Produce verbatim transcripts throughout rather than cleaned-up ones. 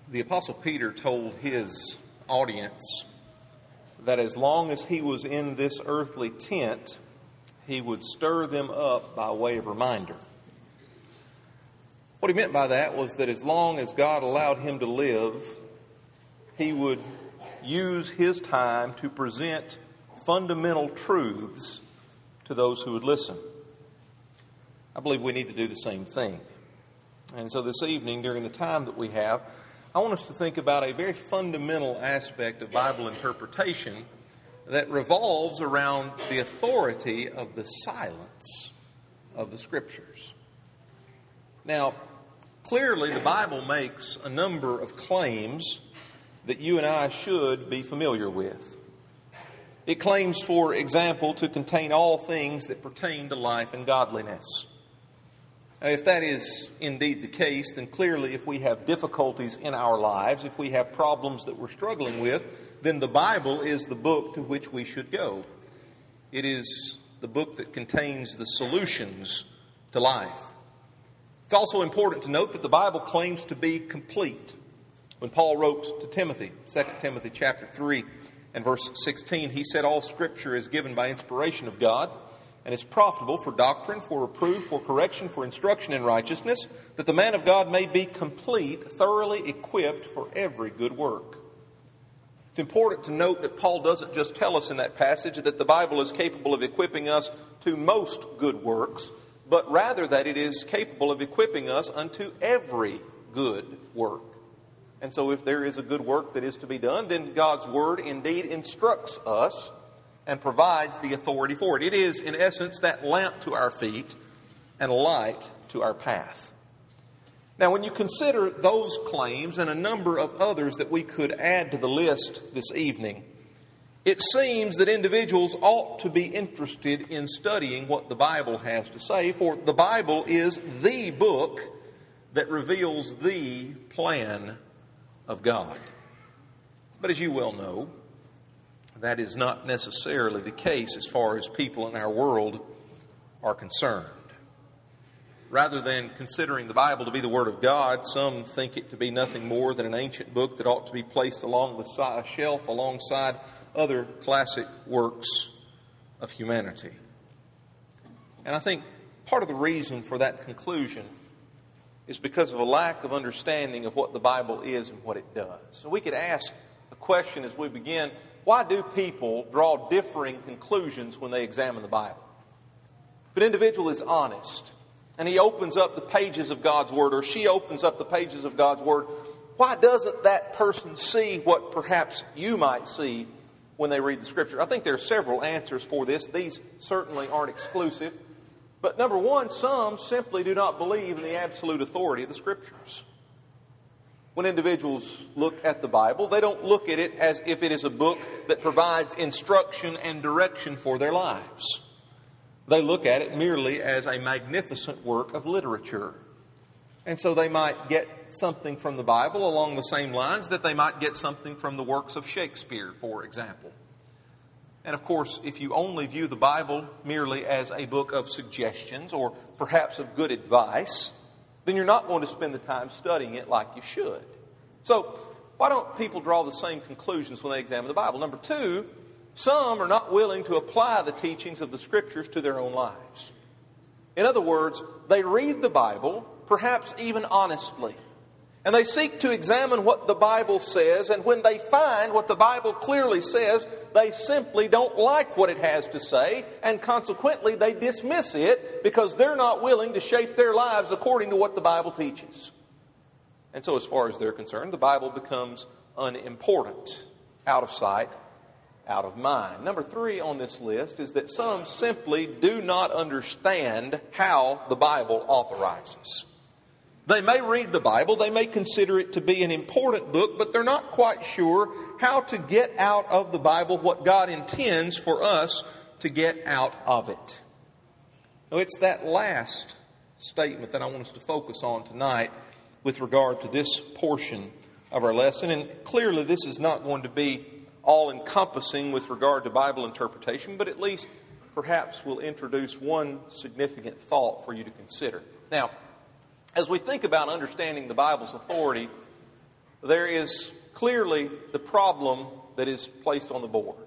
The Apostle Peter told his audience that as long as he was in this earthly tent, he would stir them up by way of reminder. What he meant by that was that as long as God allowed him to live, he would use his time to present fundamental truths to those who would listen. I believe we need to do the same thing. And so this evening, during the time that we have, I want us to think about a very fundamental aspect of Bible interpretation that revolves around the authority of the silence of the Scriptures. Now, clearly the Bible makes a number of claims that you and I should be familiar with. It claims, for example, to contain all things that pertain to life and godliness. Now, if that is indeed the case, then clearly if we have difficulties in our lives, if we have problems that we're struggling with, then the Bible is the book to which we should go. It is the book that contains the solutions to life. It's also important to note that the Bible claims to be complete. When Paul wrote to Timothy, Second Timothy chapter three and verse sixteen, he said, "All Scripture is given by inspiration of God, and is profitable for doctrine, for reproof, for correction, for instruction in righteousness, that the man of God may be complete, thoroughly equipped for every good work." It's important to note that Paul doesn't just tell us in that passage that the Bible is capable of equipping us to most good works, but rather that it is capable of equipping us unto every good work. And so if there is a good work that is to be done, then God's Word indeed instructs us and provides the authority for it. It is, in essence, that lamp to our feet and light to our path. Now, when you consider those claims and a number of others that we could add to the list this evening, it seems that individuals ought to be interested in studying what the Bible has to say, for the Bible is the book that reveals the plan of God. But as you well know, that is not necessarily the case as far as people in our world are concerned. Rather than considering the Bible to be the Word of God, some think it to be nothing more than an ancient book that ought to be placed along the shelf alongside other classic works of humanity. And I think part of the reason for that conclusion is because of a lack of understanding of what the Bible is and what it does. So we could ask a question as we begin: why do people draw differing conclusions when they examine the Bible? If an individual is honest and he opens up the pages of God's Word, or she opens up the pages of God's Word, why doesn't that person see what perhaps you might see when they read the Scripture? I think there are several answers for this. These certainly aren't exclusive. But number one, some simply do not believe in the absolute authority of the Scriptures. When individuals look at the Bible, they don't look at it as if it is a book that provides instruction and direction for their lives. They look at it merely as a magnificent work of literature. And so they might get something from the Bible along the same lines that they might get something from the works of Shakespeare, for example. And of course, if you only view the Bible merely as a book of suggestions or perhaps of good advice, then you're not going to spend the time studying it like you should. So, why don't people draw the same conclusions when they examine the Bible? Number two, some are not willing to apply the teachings of the Scriptures to their own lives. In other words, they read the Bible, perhaps even honestly, and they seek to examine what the Bible says, and when they find what the Bible clearly says, they simply don't like what it has to say, and consequently they dismiss it because they're not willing to shape their lives according to what the Bible teaches. And so as far as they're concerned, the Bible becomes unimportant, out of sight, out of mind. Number three on this list is that some simply do not understand how the Bible authorizes. They may read the Bible, they may consider it to be an important book, but they're not quite sure how to get out of the Bible what God intends for us to get out of it. Now, it's that last statement that I want us to focus on tonight with regard to this portion of our lesson. And clearly this is not going to be all-encompassing with regard to Bible interpretation, but at least perhaps we'll introduce one significant thought for you to consider. Now, as we think about understanding the Bible's authority, there is clearly the problem that is placed on the board.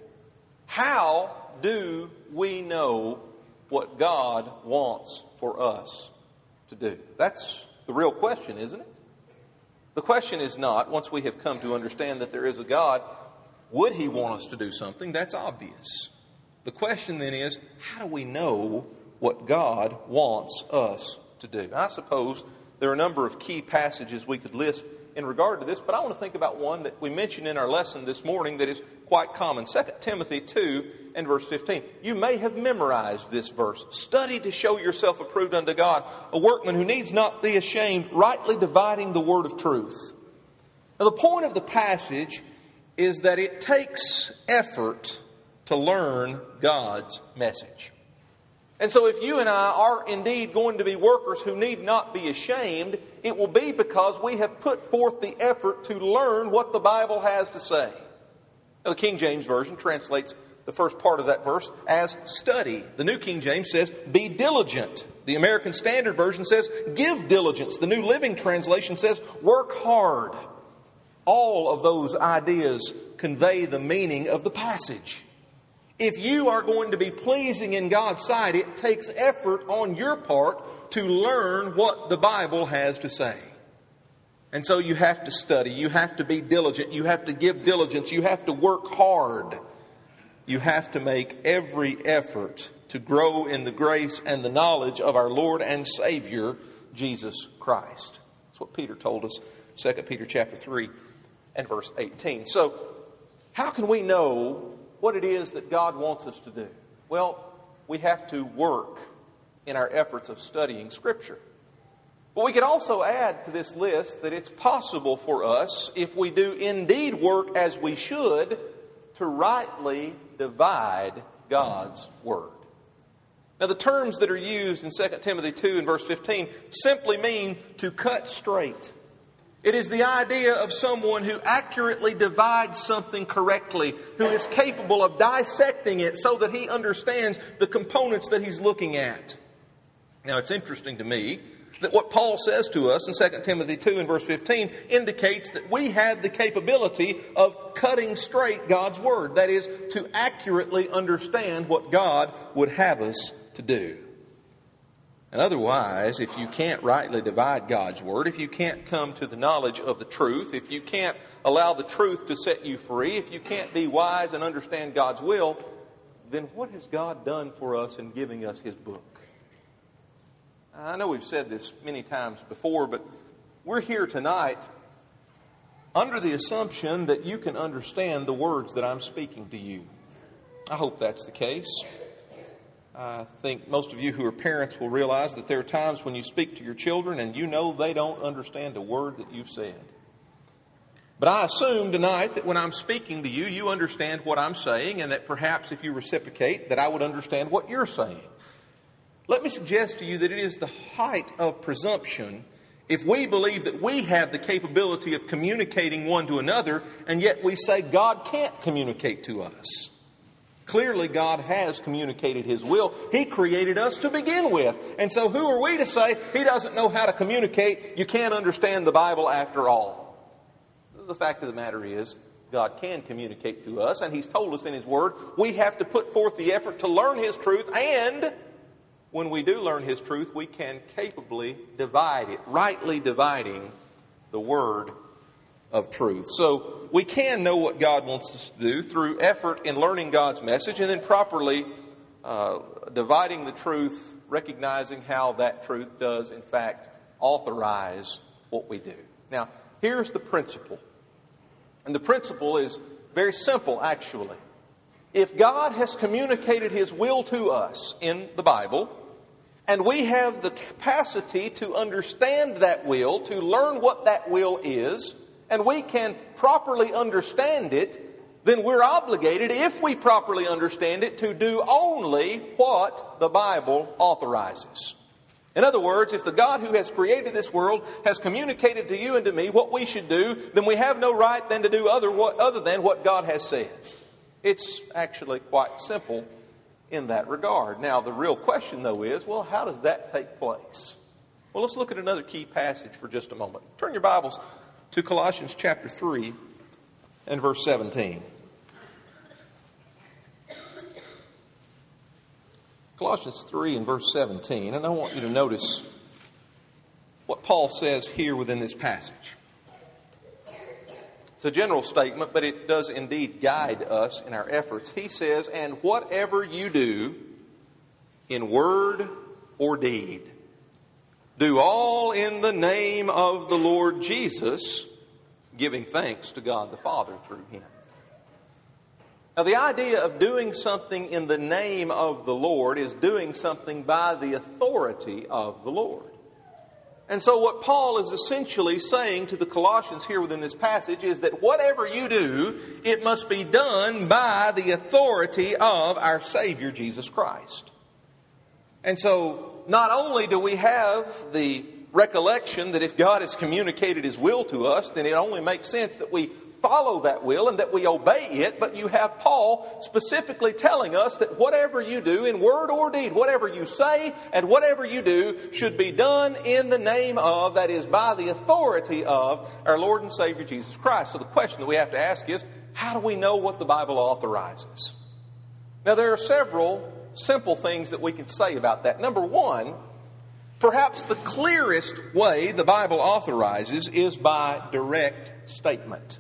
How do we know what God wants for us to do? That's the real question, isn't it? The question is not, once we have come to understand that there is a God, would He want us to do something? That's obvious. The question then is, how do we know what God wants us to do? I suppose there are a number of key passages we could list in regard to this, but I want to think about one that we mentioned in our lesson this morning that is quite common. Second Timothy two and verse fifteen. You may have memorized this verse. Study to show yourself approved unto God, a workman who needs not be ashamed, rightly dividing the word of truth. Now, the point of the passage is that it takes effort to learn God's message. And so if you and I are indeed going to be workers who need not be ashamed, it will be because we have put forth the effort to learn what the Bible has to say. Now, the King James Version translates the first part of that verse as study. The New King James says, be diligent. The American Standard Version says, give diligence. The New Living Translation says, work hard. All of those ideas convey the meaning of the passage. If you are going to be pleasing in God's sight, it takes effort on your part to learn what the Bible has to say. And so you have to study, you have to be diligent, you have to give diligence, you have to work hard. You have to make every effort to grow in the grace and the knowledge of our Lord and Savior, Jesus Christ. That's what Peter told us, Second Peter chapter three and verse eighteen. So, how can we know what it is that God wants us to do? Well, we have to work in our efforts of studying Scripture. But we could also add to this list that it's possible for us, if we do indeed work as we should, to rightly divide God's Word. Now, the terms that are used in Second Timothy two and verse fifteen simply mean to cut straight. It is the idea of someone who accurately divides something correctly, who is capable of dissecting it so that he understands the components that he's looking at. Now, it's interesting to me that what Paul says to us in Second Timothy two and verse fifteen indicates that we have the capability of cutting straight God's Word. That is, to accurately understand what God would have us to do. And otherwise, if you can't rightly divide God's Word, if you can't come to the knowledge of the truth, if you can't allow the truth to set you free, if you can't be wise and understand God's will, then what has God done for us in giving us His book? I know we've said this many times before, but we're here tonight under the assumption that you can understand the words that I'm speaking to you. I hope that's the case. I think most of you who are parents will realize that there are times when you speak to your children and you know they don't understand a word that you've said. But I assume tonight that when I'm speaking to you, you understand what I'm saying, and that perhaps if you reciprocate, that I would understand what you're saying. Let me suggest to you that it is the height of presumption if we believe that we have the capability of communicating one to another, and yet we say God can't communicate to us. Clearly, God has communicated His will. He created us to begin with. And so who are we to say He doesn't know how to communicate? You can't understand the Bible after all. The fact of the matter is, God can communicate to us, and He's told us in His Word, we have to put forth the effort to learn His truth, and when we do learn His truth, we can capably divide it, rightly dividing the Word of truth. So we can know what God wants us to do through effort in learning God's message and then properly uh, dividing the truth, recognizing how that truth does, in fact, authorize what we do. Now, here's the principle. And the principle is very simple, actually. If God has communicated His will to us in the Bible, and we have the capacity to understand that will, to learn what that will is, and we can properly understand it, then we're obligated, if we properly understand it, to do only what the Bible authorizes. In other words, if the God who has created this world has communicated to you and to me what we should do, then we have no right then to do other, what, other than what God has said. It's actually quite simple in that regard. Now, the real question, though, is, well, how does that take place? Well, let's look at another key passage for just a moment. Turn your Bibles to Colossians chapter three and verse seventeen. Colossians three and verse seventeen, and I want you to notice what Paul says here within this passage. It's a general statement, but it does indeed guide us in our efforts. He says, "And whatever you do in word or deed, do all in the name of the Lord Jesus, giving thanks to God the Father through Him." Now, the idea of doing something in the name of the Lord is doing something by the authority of the Lord. And so what Paul is essentially saying to the Colossians here within this passage is that whatever you do, it must be done by the authority of our Savior, Jesus Christ. And so not only do we have the recollection that if God has communicated His will to us, then it only makes sense that we follow that will and that we obey it, but you have Paul specifically telling us that whatever you do in word or deed, whatever you say and whatever you do should be done in the name of, that is, by the authority of our Lord and Savior Jesus Christ. So the question that we have to ask is, how do we know what the Bible authorizes? Now, there are several simple things that we can say about that. Number one, perhaps the clearest way the Bible authorizes is by direct statement.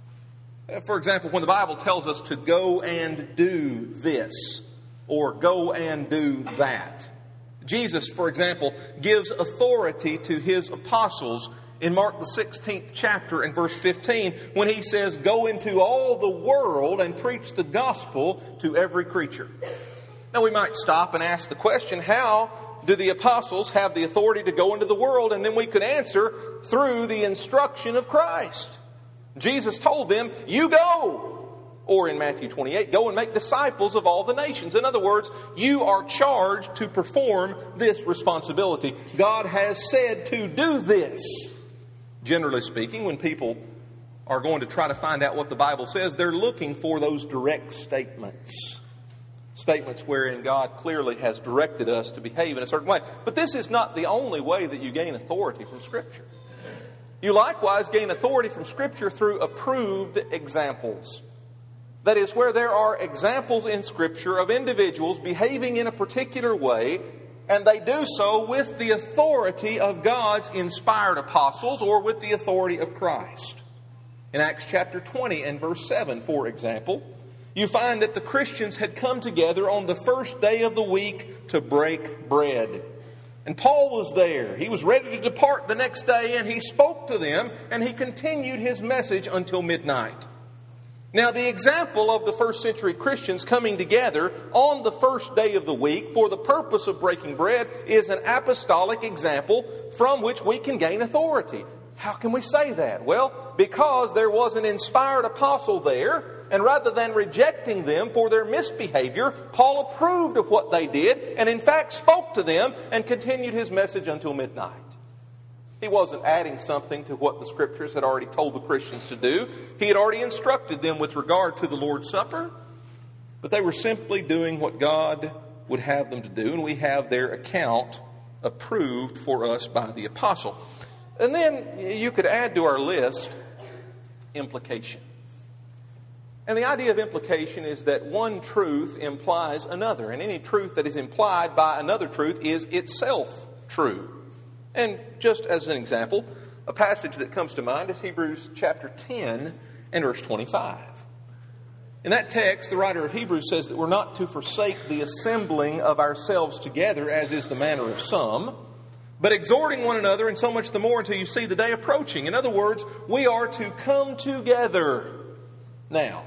For example, when the Bible tells us to go and do this or go and do that. Jesus, for example, gives authority to His apostles in Mark the sixteenth chapter and verse fifteen when He says, "Go into all the world and preach the gospel to every creature." Now we might stop and ask the question, how do the apostles have the authority to go into the world? And then we could answer, through the instruction of Christ. Jesus told them, "You go." Or in Matthew twenty-eight, "Go and make disciples of all the nations." In other words, you are charged to perform this responsibility. God has said to do this. Generally speaking, when people are going to try to find out what the Bible says, they're looking for those direct statements. Statements wherein God clearly has directed us to behave in a certain way. But this is not the only way that you gain authority from Scripture. You likewise gain authority from Scripture through approved examples. That is, where there are examples in Scripture of individuals behaving in a particular way, and they do so with the authority of God's inspired apostles or with the authority of Christ. In Acts chapter twenty and verse seven, for example, you find that the Christians had come together on the first day of the week to break bread. And Paul was there. He was ready to depart the next day, and he spoke to them, and he continued his message until midnight. Now, the example of the first century Christians coming together on the first day of the week for the purpose of breaking bread is an apostolic example from which we can gain authority. How can we say that? Well, because there was an inspired apostle there, and rather than rejecting them for their misbehavior, Paul approved of what they did and in fact spoke to them and continued his message until midnight. He wasn't adding something to what the Scriptures had already told the Christians to do. He had already instructed them with regard to the Lord's Supper, but they were simply doing what God would have them to do, and we have their account approved for us by the apostle. And then you could add to our list implication. And the idea of implication is that one truth implies another, and any truth that is implied by another truth is itself true. And just as an example, a passage that comes to mind is Hebrews chapter ten and verse twenty-five. In that text, the writer of Hebrews says that we're not to forsake the assembling of ourselves together, as is the manner of some, but exhorting one another, and so much the more until you see the day approaching. In other words, we are to come together. Now,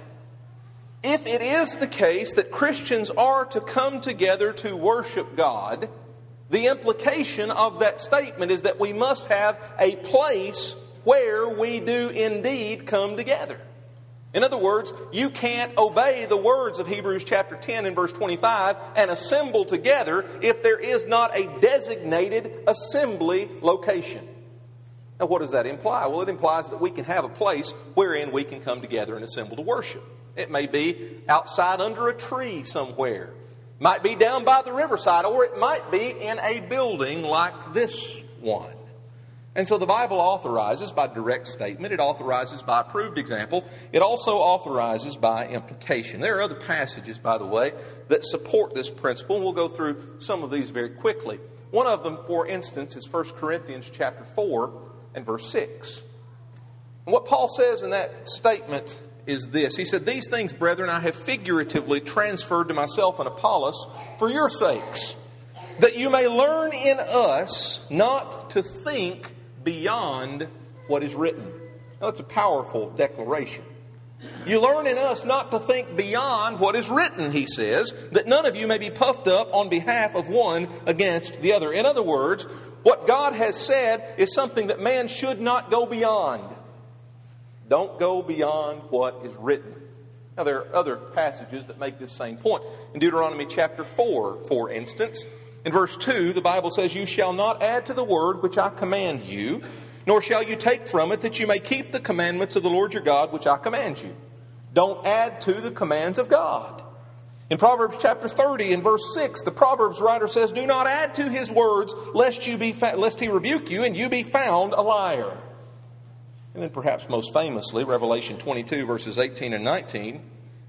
if it is the case that Christians are to come together to worship God, the implication of that statement is that we must have a place where we do indeed come together. In other words, you can't obey the words of Hebrews chapter ten and verse twenty-five and assemble together if there is not a designated assembly location. Now, what does that imply? Well, it implies that we can have a place wherein we can come together and assemble to worship. It may be outside under a tree somewhere. It might be down by the riverside, or it might be in a building like this one. And so the Bible authorizes by direct statement. It authorizes by approved example. It also authorizes by implication. There are other passages, by the way, that support this principle. We'll go through some of these very quickly. One of them, for instance, is First Corinthians chapter four and verse six. And what Paul says in that statement is this. He said, "These things, brethren, I have figuratively transferred to myself and Apollos for your sakes, that you may learn in us not to think beyond what is written." Now, that's a powerful declaration. You learn in us not to think beyond what is written, he says, that none of you may be puffed up on behalf of one against the other. In other words, what God has said is something that man should not go beyond. Don't go beyond what is written. Now, there are other passages that make this same point. In Deuteronomy chapter four, for instance, in verse two, the Bible says, "You shall not add to the word which I command you, nor shall you take from it, that you may keep the commandments of the Lord your God, which I command you." Don't add to the commands of God. In Proverbs chapter thirty, in verse six, the Proverbs writer says, "Do not add to his words, lest you be fa- lest he rebuke you, and you be found a liar." And then perhaps most famously, Revelation twenty-two, verses eighteen and nineteen,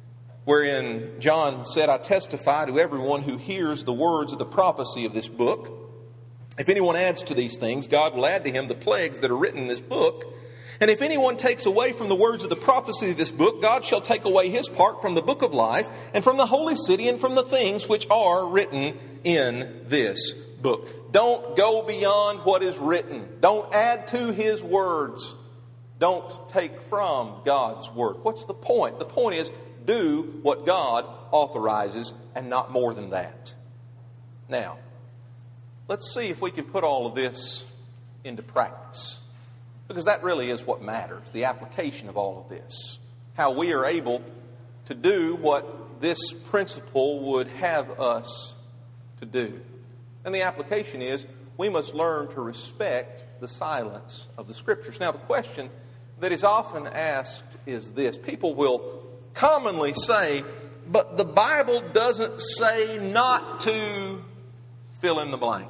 wherein John said, "I testify to everyone who hears the words of the prophecy of this book. If anyone adds to these things, God will add to him the plagues that are written in this book. And if anyone takes away from the words of the prophecy of this book, God shall take away his part from the book of life, and from the holy city, and from the things which are written in this book." Don't go beyond what is written. Don't add to his words. Don't take from God's word. What's the point? The point is, do what God authorizes and not more than that. Now, let's see if we can put all of this into practice. Because that really is what matters, the application of all of this. How we are able to do what this principle would have us to do. And the application is, we must learn to respect the silence of the Scriptures. Now, the question that is often asked is this. People will commonly say, "But the Bible doesn't say not to fill in the blank."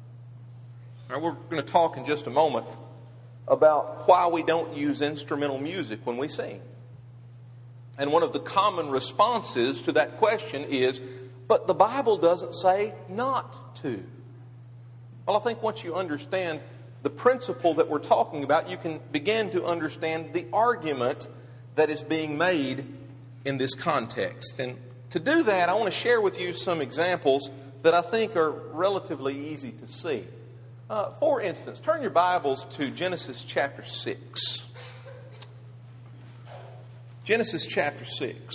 All right, we're going to talk in just a moment about why we don't use instrumental music when we sing. And one of the common responses to that question is, "But the Bible doesn't say not to." Well, I think once you understand the principle that we're talking about, you can begin to understand the argument that is being made in this context. And to do that, I want to share with you some examples that I think are relatively easy to see. Uh, for instance, turn your Bibles to Genesis chapter six. Genesis chapter six.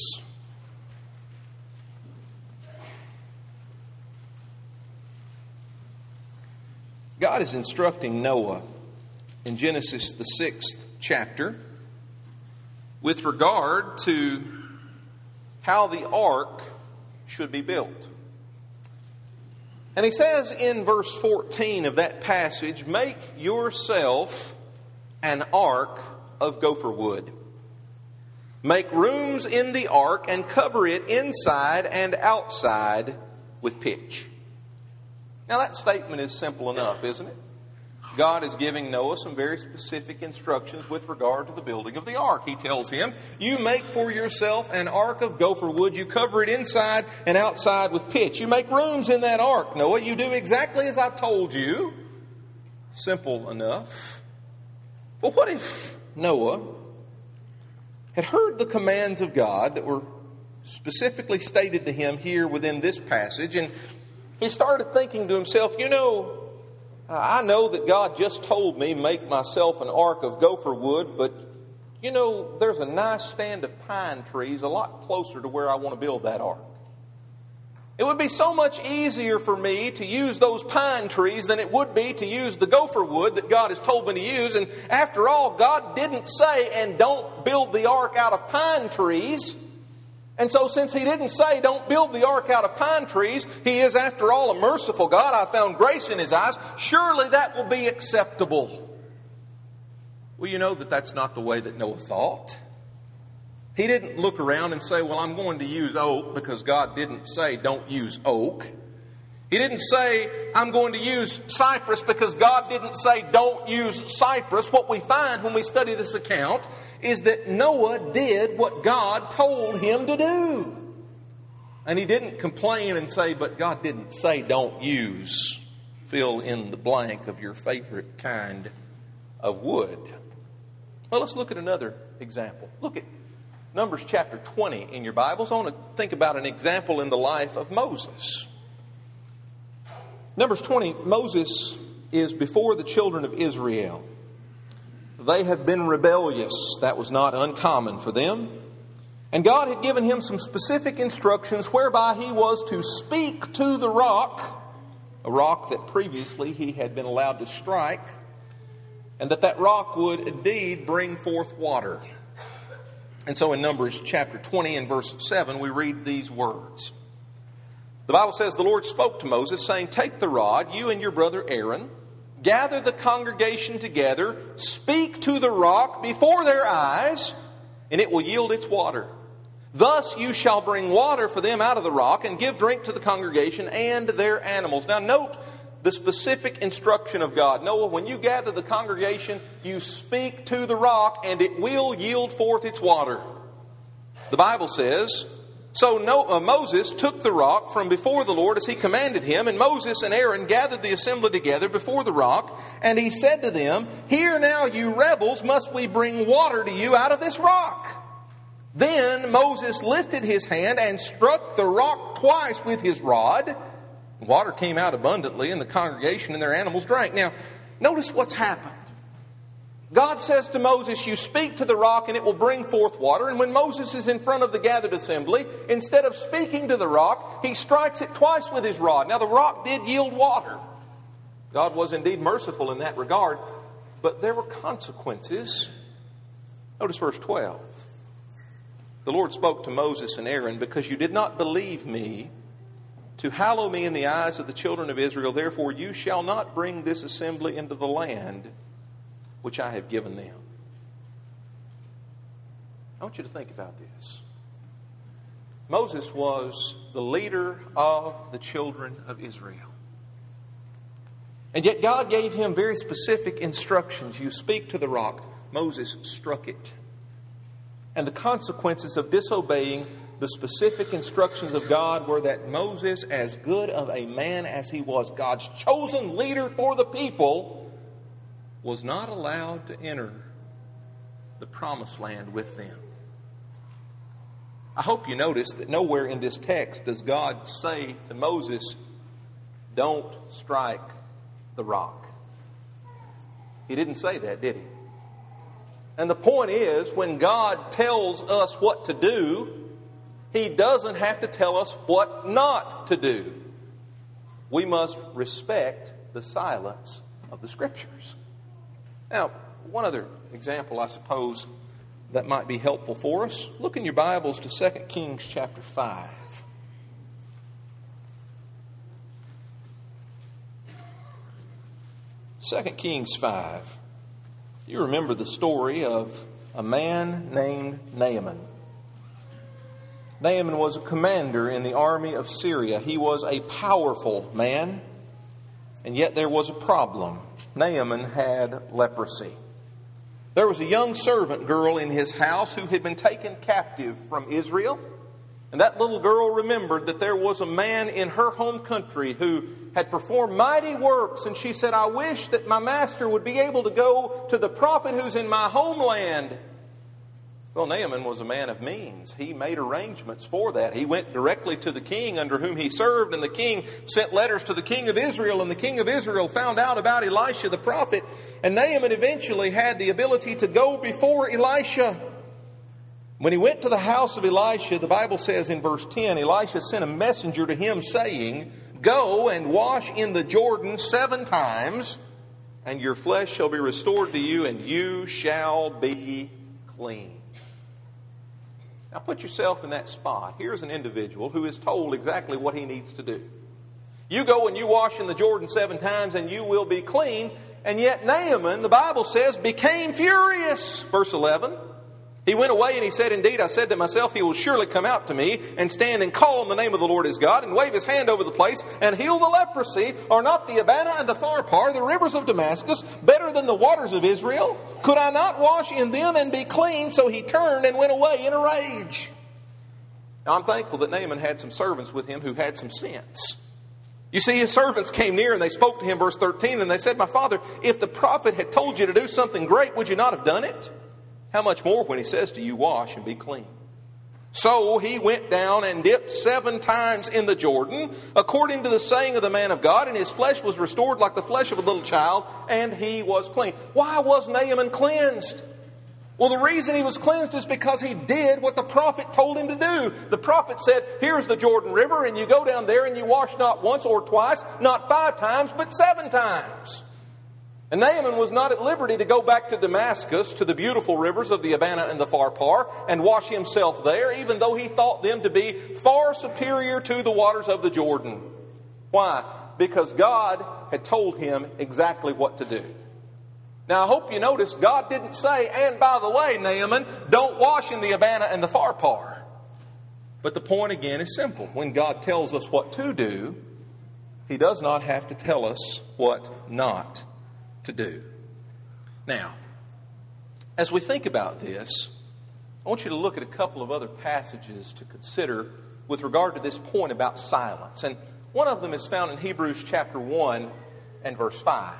God is instructing Noah in Genesis, the sixth chapter, with regard to how the ark should be built. And he says in verse fourteen of that passage, "Make yourself an ark of gopher wood. Make rooms in the ark and cover it inside and outside with pitch." Now that statement is simple enough, isn't it? God is giving Noah some very specific instructions with regard to the building of the ark. He tells him, "You make for yourself an ark of gopher wood. You cover it inside and outside with pitch. You make rooms in that ark, Noah. You do exactly as I've told you." Simple enough. But what if Noah had heard the commands of God that were specifically stated to him here within this passage, and he started thinking to himself, you know, I know that God just told me make myself an ark of gopher wood, but you know, there's a nice stand of pine trees a lot closer to where I want to build that ark. It would be so much easier for me to use those pine trees than it would be to use the gopher wood that God has told me to use. And after all, God didn't say, "And don't build the ark out of pine trees." And so since He didn't say, "Don't build the ark out of pine trees," He is, after all, a merciful God. I found grace in His eyes. Surely that will be acceptable. Well, you know that that's not the way that Noah thought. He didn't look around and say, "Well, I'm going to use oak because God didn't say don't use oak." He didn't say, I'm going to use cypress, because God didn't say, don't use cypress. What we find when we study this account is that Noah did what God told him to do. And he didn't complain and say, but God didn't say don't use, fill in the blank of your favorite kind of wood. Well, let's look at another example. Look at Numbers chapter twenty in your Bibles. I want to think about an example in the life of Moses. Numbers twenty, Moses is before the children of Israel. They had been rebellious. That was not uncommon for them. And God had given him some specific instructions whereby he was to speak to the rock, a rock that previously he had been allowed to strike, and that that rock would indeed bring forth water. And so in Numbers chapter twenty and verse seven, we read these words. The Bible says, the Lord spoke to Moses, saying, take the rod, you and your brother Aaron, gather the congregation together, speak to the rock before their eyes, and it will yield its water. Thus you shall bring water for them out of the rock, and give drink to the congregation and their animals. Now note the specific instruction of God. Noah, when you gather the congregation, you speak to the rock, and it will yield forth its water. The Bible says, so Noah, Moses took the rock from before the Lord as he commanded him, and Moses and Aaron gathered the assembly together before the rock, and he said to them, here now, you rebels, must we bring water to you out of this rock? Then Moses lifted his hand and struck the rock twice with his rod. Water came out abundantly, and the congregation and their animals drank. Now, notice what's happened. God says to Moses, you speak to the rock and it will bring forth water. And when Moses is in front of the gathered assembly, instead of speaking to the rock, he strikes it twice with his rod. Now the rock did yield water. God was indeed merciful in that regard, but there were consequences. Notice verse twelve. The Lord spoke to Moses and Aaron, because you did not believe me to hallow me in the eyes of the children of Israel. Therefore you shall not bring this assembly into the land which I have given them. I want you to think about this. Moses was the leader of the children of Israel. And yet God gave him very specific instructions. You speak to the rock. Moses struck it. And the consequences of disobeying the specific instructions of God were that Moses, as good of a man as he was, God's chosen leader for the people, was not allowed to enter the promised land with them. I hope you notice that nowhere in this text does God say to Moses, don't strike the rock. He didn't say that, did he? And the point is, when God tells us what to do, He doesn't have to tell us what not to do. We must respect the silence of the Scriptures. Now, one other example, I suppose, that might be helpful for us. Look in your Bibles to Second Kings chapter five. Second Kings five. You remember the story of a man named Naaman. Naaman was a commander in the army of Syria. He was a powerful man, and yet there was a problem. Naaman had leprosy. There was a young servant girl in his house who had been taken captive from Israel. And that little girl remembered that there was a man in her home country who had performed mighty works. And she said, I wish that my master would be able to go to the prophet who's in my homeland. Well, Naaman was a man of means. He made arrangements for that. He went directly to the king under whom he served, and the king sent letters to the king of Israel, and the king of Israel found out about Elisha the prophet, and Naaman eventually had the ability to go before Elisha. When he went to the house of Elisha, the Bible says in verse ten, Elisha sent a messenger to him saying, Go and wash in the Jordan seven times, and your flesh shall be restored to you, and you shall be clean. Now put yourself in that spot. Here's an individual who is told exactly what he needs to do. You go and you wash in the Jordan seven times and you will be clean. And yet Naaman, the Bible says, became furious. Verse eleven. He went away and he said, indeed, I said to myself, he will surely come out to me and stand and call on the name of the Lord his God and wave his hand over the place and heal the leprosy. Are not the Abana and the Pharpar, the rivers of Damascus, better than the waters of Israel? Could I not wash in them and be clean? So he turned and went away in a rage. Now I'm thankful that Naaman had some servants with him who had some sense. You see, his servants came near and they spoke to him, verse thirteen, and they said, my father, if the prophet had told you to do something great, would you not have done it? How much more when he says to you, wash and be clean? So he went down and dipped seven times in the Jordan, according to the saying of the man of God, and his flesh was restored like the flesh of a little child, and he was clean. Why was Naaman cleansed? Well, the reason he was cleansed is because he did what the prophet told him to do. The prophet said, here's the Jordan River, and you go down there and you wash not once or twice, not five times, but seven times. And Naaman was not at liberty to go back to Damascus, to the beautiful rivers of the Abana and the Pharpar, and wash himself there, even though he thought them to be far superior to the waters of the Jordan. Why? Because God had told him exactly what to do. Now, I hope you noticed God didn't say, and by the way, Naaman, don't wash in the Abana and the Pharpar. But the point again is simple. When God tells us what to do, he does not have to tell us what not to do. Now, as we think about this, I want you to look at a couple of other passages to consider with regard to this point about silence. And one of them is found in Hebrews chapter one and verse five.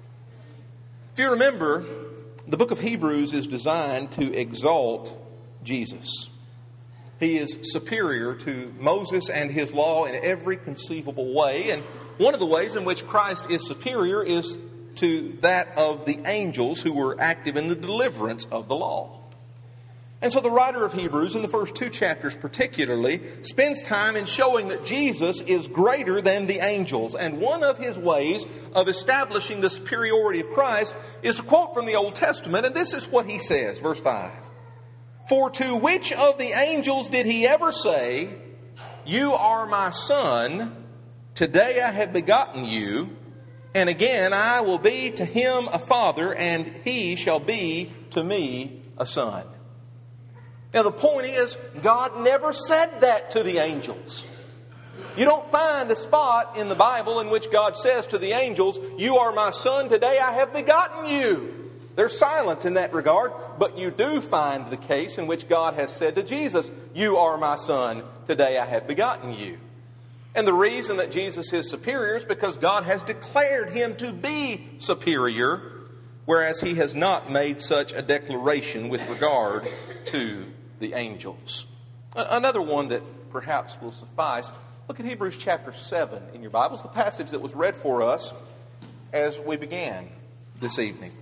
If you remember, the book of Hebrews is designed to exalt Jesus. He is superior to Moses and his law in every conceivable way. And one of the ways in which Christ is superior is to that of the angels who were active in the deliverance of the law. And so the writer of Hebrews, in the first two chapters particularly, spends time in showing that Jesus is greater than the angels. And one of his ways of establishing the superiority of Christ is to quote from the Old Testament, and this is what he says, verse five. For to which of the angels did he ever say, you are my son, today I have begotten you, and again I will be to him a father, and he shall be to me a son. Now the point is, God never said that to the angels. You don't find a spot in the Bible in which God says to the angels, you are my son, today I have begotten you. There's silence in that regard, but you do find the case in which God has said to Jesus, you are my son, today I have begotten you. And the reason that Jesus is superior is because God has declared him to be superior, whereas he has not made such a declaration with regard to the angels. Another one that perhaps will suffice, look at Hebrews chapter seven in your Bibles, the passage that was read for us as we began this evening.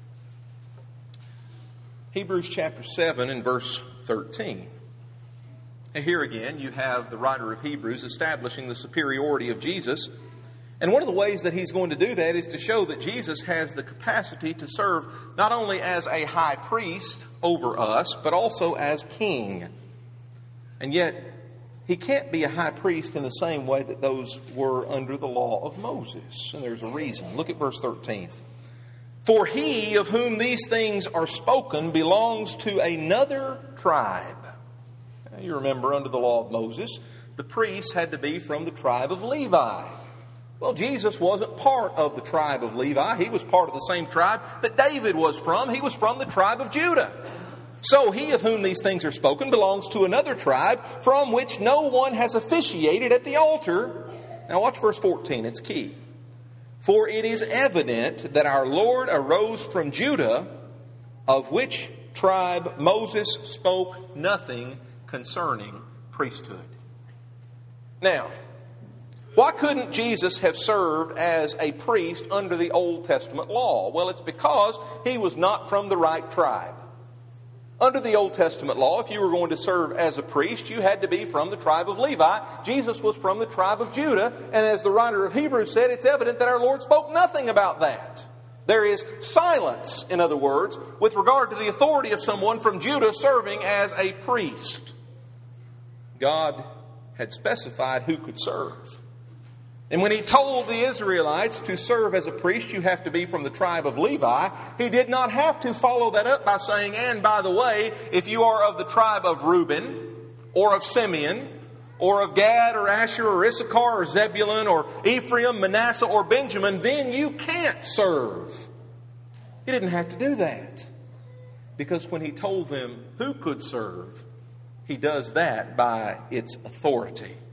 Hebrews chapter seven and verse thirteen. And here again, you have the writer of Hebrews establishing the superiority of Jesus. And one of the ways that he's going to do that is to show that Jesus has the capacity to serve not only as a high priest over us, but also as king. And yet, he can't be a high priest in the same way that those were under the law of Moses. And there's a reason. Look at verse thirteen. For he of whom these things are spoken belongs to another tribe. You remember, under the law of Moses, the priests had to be from the tribe of Levi. Well, Jesus wasn't part of the tribe of Levi. He was part of the same tribe that David was from. He was from the tribe of Judah. So he of whom these things are spoken belongs to another tribe from which no one has officiated at the altar. Now watch verse fourteen. It's key. For it is evident that our Lord arose from Judah, of which tribe Moses spoke nothing concerning priesthood. Now, why couldn't Jesus have served as a priest under the Old Testament law? Well, it's because he was not from the right tribe. Under the Old Testament law, if you were going to serve as a priest, you had to be from the tribe of Levi. Jesus was from the tribe of Judah, and as the writer of Hebrews said, it's evident that our Lord spoke nothing about that. There is silence, in other words, with regard to the authority of someone from Judah serving as a priest. God had specified who could serve. And when he told the Israelites to serve as a priest, you have to be from the tribe of Levi, he did not have to follow that up by saying, and by the way, if you are of the tribe of Reuben, or of Simeon, or of Gad, or Asher, or Issachar, or Zebulun, or Ephraim, Manasseh, or Benjamin, then you can't serve. He didn't have to do that. Because when he told them who could serve, he does that by its authority.